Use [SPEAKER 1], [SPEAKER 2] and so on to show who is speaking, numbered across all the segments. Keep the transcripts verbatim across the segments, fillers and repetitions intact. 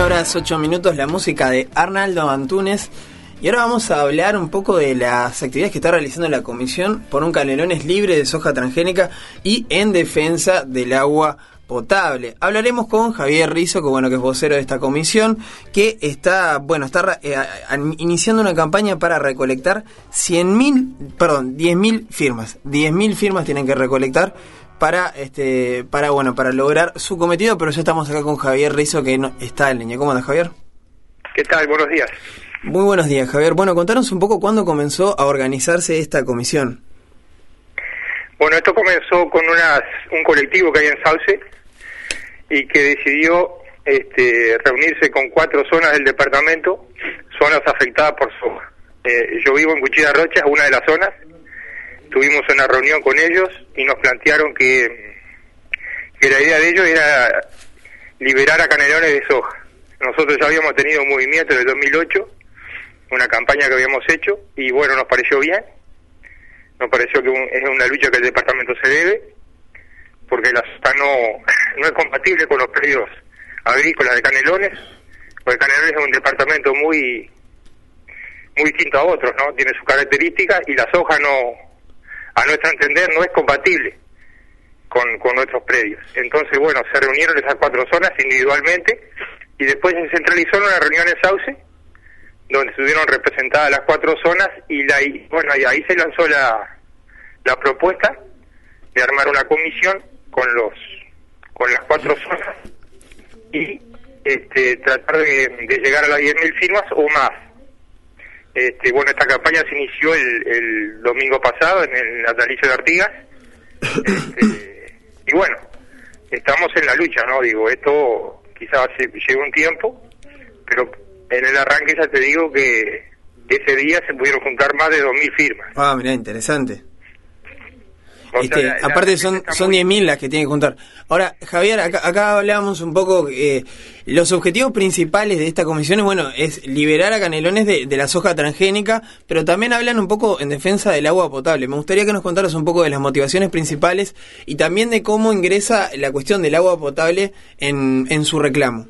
[SPEAKER 1] Horas ocho minutos, la música de Arnaldo Antunes. Y ahora vamos a hablar un poco de las actividades que está realizando la Comisión por un Canelones libre de soja transgénica y en defensa del agua potable. Hablaremos con Javier Rizzo, que bueno que es vocero de esta comisión, que está bueno está eh, iniciando una campaña para recolectar cien mil, perdón, diez mil firmas. diez mil firmas tienen que recolectar para este para bueno para lograr su cometido, pero ya estamos acá con Javier Rizzo, que no, está en línea. ¿Cómo andas, Javier?
[SPEAKER 2] ¿Qué tal? Buenos días.
[SPEAKER 1] Muy buenos días, Javier. Bueno, contanos un poco cuándo comenzó a organizarse esta comisión.
[SPEAKER 2] Bueno, esto comenzó con unas, un colectivo que hay en Sauce y que decidió este, reunirse con cuatro zonas del departamento, zonas afectadas por soja. Eh, yo vivo en Cuchilla Rocha, una de las zonas. Tuvimos una reunión con ellos y nos plantearon que, que la idea de ellos era liberar a Canelones de soja. Nosotros ya habíamos tenido un movimiento desde dos mil ocho, una campaña que habíamos hecho, y bueno, nos pareció bien. Nos pareció que un, es una lucha que el departamento se debe, porque la soja no, no es compatible con los predios agrícolas de Canelones, porque Canelones es un departamento muy muy distinto a otros, ¿no? Tiene sus características y la soja no, a nuestro entender, no es compatible con, con nuestros predios. Entonces, bueno, se reunieron esas cuatro zonas individualmente y después se centralizó en una reunión en Sauce, donde estuvieron representadas las cuatro zonas y, la, y bueno, y ahí se lanzó la, la propuesta de armar una comisión con los con las cuatro zonas y este, tratar de, de llegar a las diez mil firmas o más. Este, bueno, esta campaña se inició el, el domingo pasado en el natalicio de Artigas. Este, y bueno, estamos en la lucha, ¿no? Digo, esto quizás lleve un tiempo, pero en el arranque ya te digo que ese día se pudieron juntar más de dos mil firmas.
[SPEAKER 1] Ah, mirá, interesante. Este, sea, la, aparte la son son muy... diez mil las que tienen que juntar. Ahora, Javier, acá, acá hablábamos un poco, eh, los objetivos principales de esta comisión es, bueno, es liberar a Canelones de, de la soja transgénica, pero también hablan un poco en defensa del agua potable. Me gustaría que nos contaras un poco de las motivaciones principales y también de cómo ingresa la cuestión del agua potable en, en su reclamo.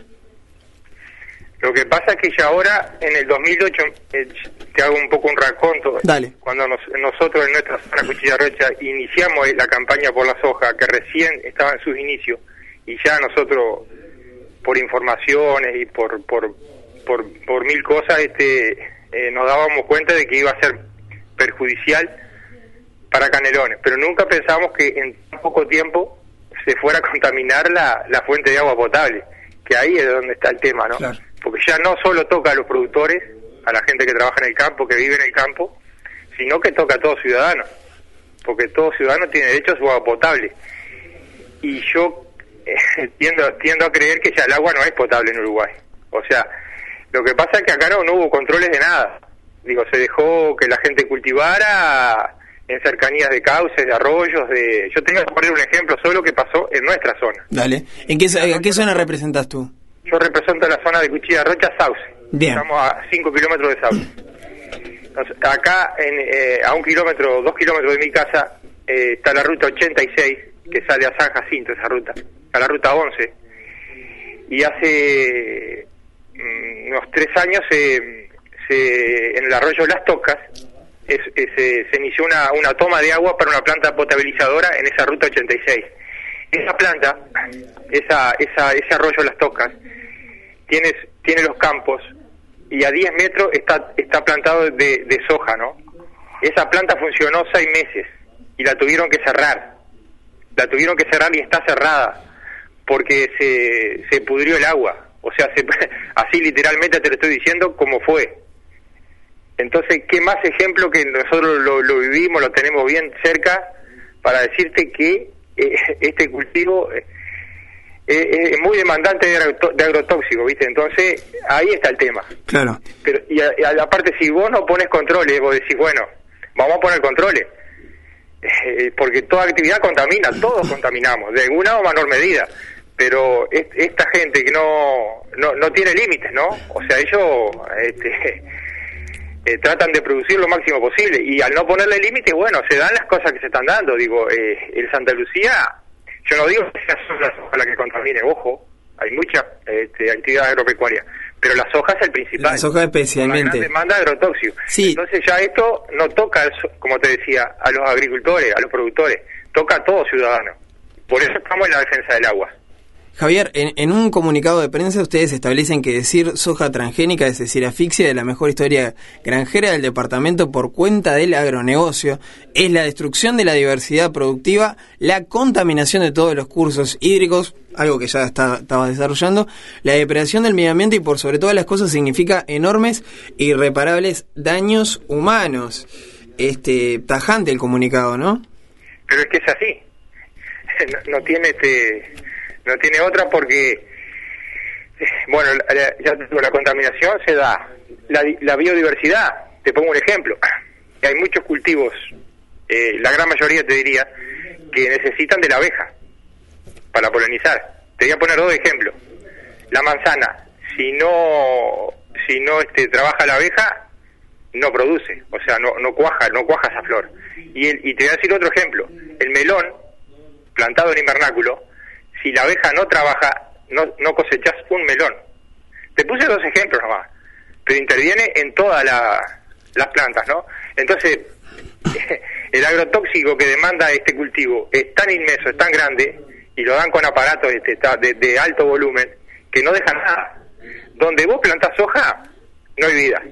[SPEAKER 2] Lo que pasa es que ya ahora, en el dos mil ocho, eh, te hago un poco un raconto.
[SPEAKER 1] Dale.
[SPEAKER 2] Cuando nos, nosotros en nuestra zona Cuchilla Rocha iniciamos la campaña por la soja, que recién estaba en sus inicios, y ya nosotros, por informaciones y por por por, por mil cosas, este eh, nos dábamos cuenta de que iba a ser perjudicial para Canelones, pero nunca pensábamos que en tan poco tiempo se fuera a contaminar la, la fuente de agua potable, que ahí es donde está el tema, ¿no?
[SPEAKER 1] Claro.
[SPEAKER 2] Porque ya no solo toca a los productores, a la gente que trabaja en el campo, que vive en el campo, sino que toca a todo ciudadano, porque todo ciudadano tiene derecho a su agua potable. Y yo eh, tiendo, tiendo a creer que ya el agua no es potable en Uruguay. O sea, lo que pasa es que acá no, no hubo controles de nada. Digo, se dejó que la gente cultivara en cercanías de cauces, de arroyos, de... Yo tengo que poner un ejemplo solo que pasó en nuestra zona.
[SPEAKER 1] Dale. ¿En qué, ¿en qué zona representas tú?
[SPEAKER 2] Yo represento la zona de Cuchilla Rocha, Sauce.
[SPEAKER 1] Bien.
[SPEAKER 2] Estamos a cinco kilómetros de Sauce. Entonces, acá, en, eh, a un kilómetro, dos kilómetros de mi casa, eh, está la ruta ochenta y seis, que sale a San Jacinto, esa ruta. A la ruta once. Y hace mm, unos tres años, eh, se, en el arroyo Las Tocas, es, es, eh, se inició una, una toma de agua para una planta potabilizadora en esa ruta ochenta y seis. Esa planta, esa, esa, ese arroyo Las Tocas, tiene, tiene los campos y a diez metros está, está plantado de, de soja, ¿no? Esa planta funcionó seis meses y la tuvieron que cerrar. La tuvieron que cerrar y está cerrada porque se, se pudrió el agua. O sea, se, así literalmente te lo estoy diciendo como fue. Entonces, ¿qué más ejemplo que nosotros lo, lo vivimos, lo tenemos bien cerca para decirte que eh, este cultivo eh, eh, es muy demandante de, agro, de agrotóxico, ¿viste? Entonces, ahí está el tema.
[SPEAKER 1] Claro.
[SPEAKER 2] Pero y, a, y aparte, si vos no pones controles, vos decís, bueno, vamos a poner controles, eh, porque toda actividad contamina, todos contaminamos, de alguna o menor medida, pero es, esta gente que no, no, no tiene límites, ¿no? O sea, ellos... Este, Eh, tratan de producir lo máximo posible y al no ponerle límites, bueno, se dan las cosas que se están dando. Digo, eh, el Santa Lucía, yo no digo que sea solo la soja la que contamine, ojo, hay mucha este, actividad agropecuaria, pero la soja es el principal.
[SPEAKER 1] La soja especialmente.
[SPEAKER 2] Una gran demanda de agrotóxicos.
[SPEAKER 1] Sí.
[SPEAKER 2] Entonces ya esto no toca, como te decía, a los agricultores, a los productores, toca a todo ciudadano. Por eso estamos en la defensa del agua.
[SPEAKER 1] Javier, en, en un comunicado de prensa ustedes establecen que decir soja transgénica, es decir, asfixia de la mejor historia granjera del departamento por cuenta del agronegocio, es la destrucción de la diversidad productiva, la contaminación de todos los cursos hídricos, algo que ya está, estaba desarrollando, la depredación del medio ambiente y por sobre todas las cosas significa enormes e irreparables daños humanos. Este, tajante el comunicado, ¿no?
[SPEAKER 2] Pero es que es así. No, no tiene este... No tiene otra porque, bueno, la, ya te digo, la contaminación se da, la, la biodiversidad, te pongo un ejemplo, hay muchos cultivos, eh, la gran mayoría te diría, que necesitan de la abeja para polinizar. Te voy a poner dos ejemplos. La manzana, si no si no este, trabaja la abeja, no produce, o sea, no, no cuaja, no cuaja esa flor. Y, el, y te voy a decir otro ejemplo, el melón, plantado en invernáculo, si la abeja no trabaja, no, no cosechás un melón. Te puse dos ejemplos nomás, pero interviene en todas la, las plantas, ¿no? Entonces, el agrotóxico que demanda este cultivo es tan inmenso, es tan grande, y lo dan con aparatos este, de, de alto volumen, que no dejan nada. Donde vos plantás soja, no hay vida.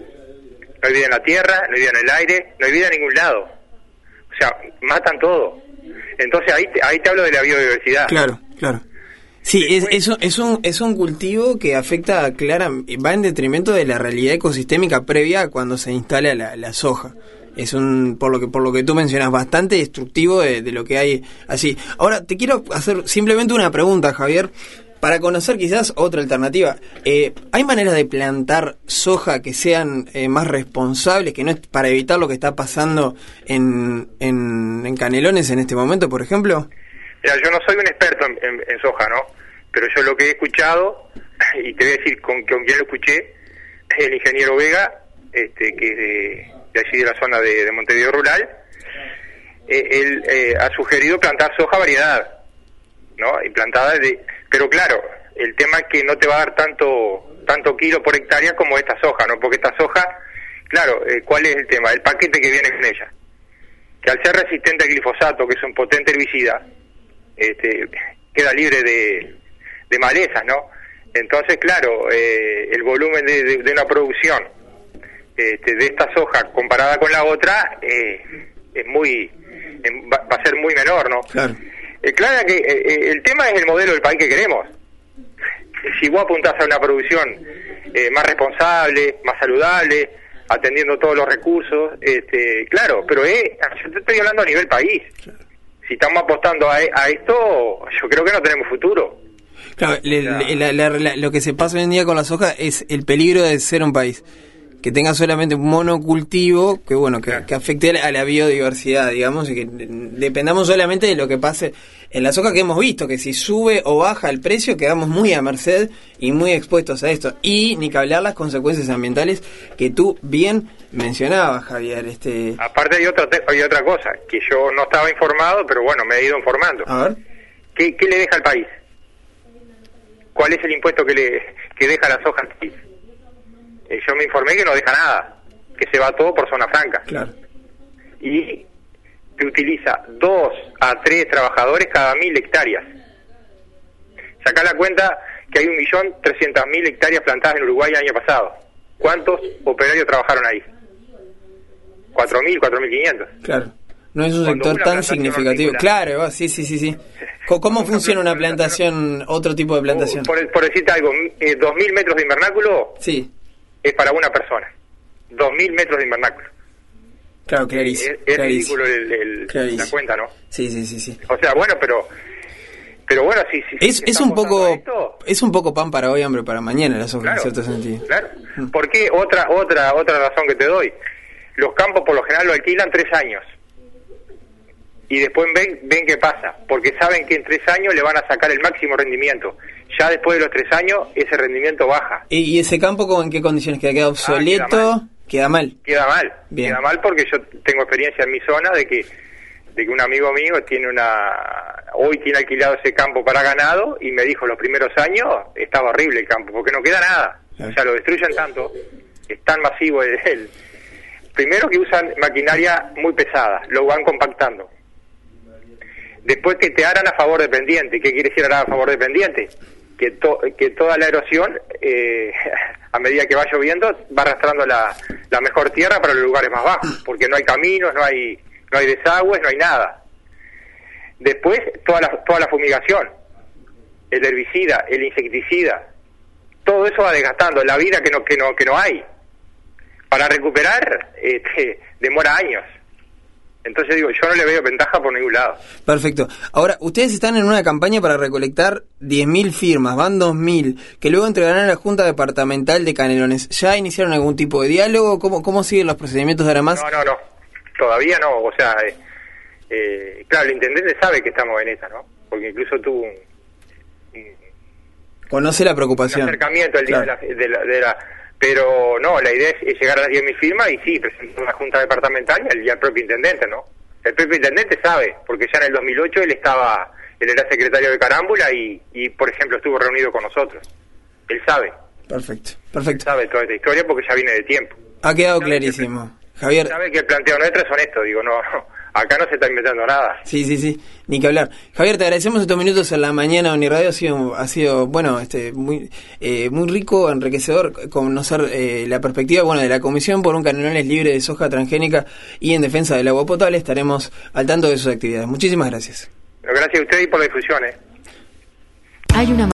[SPEAKER 2] No hay vida en la tierra, no hay vida en el aire, no hay vida en ningún lado. O sea, matan todo. Entonces ahí te, ahí te hablo de la biodiversidad.
[SPEAKER 1] Claro, claro. Sí, es, es, un, es, un, es un cultivo que afecta, clara, va en detrimento de la realidad ecosistémica previa a cuando se instala la, la soja. Es un, por lo que por lo que tú mencionas, bastante destructivo de, de lo que hay así. Ahora, te quiero hacer simplemente una pregunta, Javier, para conocer quizás otra alternativa. Eh, ¿Hay maneras de plantar soja que sean eh, más responsables, que no es para evitar lo que está pasando en, en, en Canelones en este momento, por ejemplo?
[SPEAKER 2] Mira, yo no soy un experto en, en, en soja, ¿no? Pero yo lo que he escuchado, y te voy a decir con, con quién lo escuché, es el ingeniero Vega, este, que es de, de allí de la zona de, de Montevideo Rural. Eh, él eh, ha sugerido plantar soja variedad, ¿no? Y plantada de... Pero claro, el tema es que no te va a dar tanto tanto kilo por hectárea como esta soja, ¿no? Porque esta soja, claro, eh, ¿cuál es el tema? El paquete que viene con ella. Que al ser resistente al glifosato, que es un potente herbicida, este, queda libre de, de malezas, ¿no? Entonces, claro, eh, el volumen de, de, de una producción este, de esta soja comparada con la otra eh, es muy eh, va, va a ser muy menor, ¿no?
[SPEAKER 1] Claro.
[SPEAKER 2] Eh, claro que eh, el tema es el modelo del país que queremos. Si vos apuntás a una producción eh, más responsable, más saludable, atendiendo todos los recursos, este, claro, pero eh, yo te estoy hablando a nivel país. Si estamos apostando a, a esto, yo creo que no tenemos futuro.
[SPEAKER 1] Claro, le, le, la, la, la, lo que se pasa hoy en día con la soja es el peligro de ser un país que tenga solamente un monocultivo, que bueno, que, que afecte a la biodiversidad, digamos, y que dependamos solamente de lo que pase en la soja, que hemos visto, que si sube o baja el precio, quedamos muy a merced y muy expuestos a esto. Y ni que hablar las consecuencias ambientales que tú bien mencionabas, Javier. Este...
[SPEAKER 2] Aparte hay otra, hay otra cosa, que yo no estaba informado, pero bueno, me he ido informando.
[SPEAKER 1] A ver.
[SPEAKER 2] ¿Qué, qué le deja al país? ¿Cuál es el impuesto que le que deja la soja al país? Yo me informé que no deja nada, que se va todo por zona franca.
[SPEAKER 1] Claro.
[SPEAKER 2] Y te utiliza dos a tres trabajadores cada mil hectáreas. Sacá la cuenta que hay un millón trescientas mil hectáreas plantadas en Uruguay el año pasado. ¿Cuántos operarios trabajaron ahí? Cuatro mil, cuatro mil quinientos.
[SPEAKER 1] Claro. No es un Cuando sector tan significativo. Claro, sí, sí, sí, sí. ¿Cómo funciona una plantación, otro tipo de plantación?
[SPEAKER 2] Por, por decirte algo, eh, dos mil metros de invernáculo.
[SPEAKER 1] Sí.
[SPEAKER 2] Es para una persona. Dos mil metros de invernáculo.
[SPEAKER 1] Claro, clarísimo.
[SPEAKER 2] Es, es ridículo el, el, la cuenta, ¿no?
[SPEAKER 1] Sí, sí, sí, sí.
[SPEAKER 2] O sea, bueno, pero... Pero bueno, sí, sí.
[SPEAKER 1] Es, es un poco esto, es un poco pan para hoy, hambre para mañana, la soja,
[SPEAKER 2] claro,
[SPEAKER 1] en cierto sentido.
[SPEAKER 2] Claro. ¿Por qué? Otra, otra, otra razón que te doy. Los campos por lo general lo alquilan tres años. Y después ven, ven qué pasa. Porque saben que en tres años le van a sacar el máximo rendimiento. Ya después de los tres años, ese rendimiento baja.
[SPEAKER 1] ¿Y, y ese campo en qué condiciones queda? ¿Queda obsoleto?
[SPEAKER 2] Ah, queda mal.
[SPEAKER 1] Queda mal.
[SPEAKER 2] Queda mal. Bien. Queda mal porque yo tengo experiencia en mi zona de que de que un amigo mío tiene una hoy tiene alquilado ese campo para ganado y me dijo los primeros años estaba horrible el campo, porque no queda nada. O sea, lo destruyen tanto, es tan masivo el, el... Primero que usan maquinaria muy pesada, lo van compactando. Después que te harán a favor de pendiente. ¿Qué quiere decir harán a favor de pendiente? Que, to, que toda la erosión, eh, a medida que va lloviendo, va arrastrando la, la mejor tierra para los lugares más bajos, porque no hay caminos, no hay no hay desagües, no hay nada. Después, toda la, toda la fumigación, el herbicida, el insecticida, todo eso va desgastando la vida que no que no que no hay. Para recuperar, este, demora años. Entonces digo, yo no le veo ventaja por ningún lado.
[SPEAKER 1] Perfecto. Ahora, ustedes están en una campaña para recolectar diez mil firmas, van dos mil, que luego entregarán a la Junta Departamental de Canelones. ¿Ya iniciaron algún tipo de diálogo? ¿Cómo, cómo siguen los procedimientos de ahora más?
[SPEAKER 2] No, no, no. Todavía no. O sea, eh, eh, claro, el intendente sabe que estamos en esa, ¿no? Porque incluso tuvo un... un
[SPEAKER 1] Conoce la preocupación.
[SPEAKER 2] Un acercamiento el día claro. de, la, de, la, de la... Pero no, la idea es llegar a las diez mil firmas y sí, presentar una junta departamental y al, y al propio intendente, ¿no? El propio intendente sabe, porque ya en el dos mil ocho él estaba, él era secretario de Carámbula y, y por ejemplo, estuvo reunido con nosotros. Él sabe.
[SPEAKER 1] Perfecto, perfecto.
[SPEAKER 2] Sabe toda esta historia porque ya viene de tiempo.
[SPEAKER 1] Ha quedado clarísimo. Javier.
[SPEAKER 2] Sabe que el planteo nuestro es honesto, digo, no, no. Acá no se está inventando nada.
[SPEAKER 1] Sí, sí, sí, ni que hablar. Javier, te agradecemos estos minutos en la mañana. Uniradio ha sido, ha sido bueno, este, muy eh, muy rico, enriquecedor conocer eh, la perspectiva, bueno, de la Comisión por un Canelones libre de soja transgénica y en defensa del agua potable. Estaremos al tanto de sus actividades. Muchísimas gracias.
[SPEAKER 2] Gracias a usted y por la difusión, ¿eh?
[SPEAKER 3] Hay una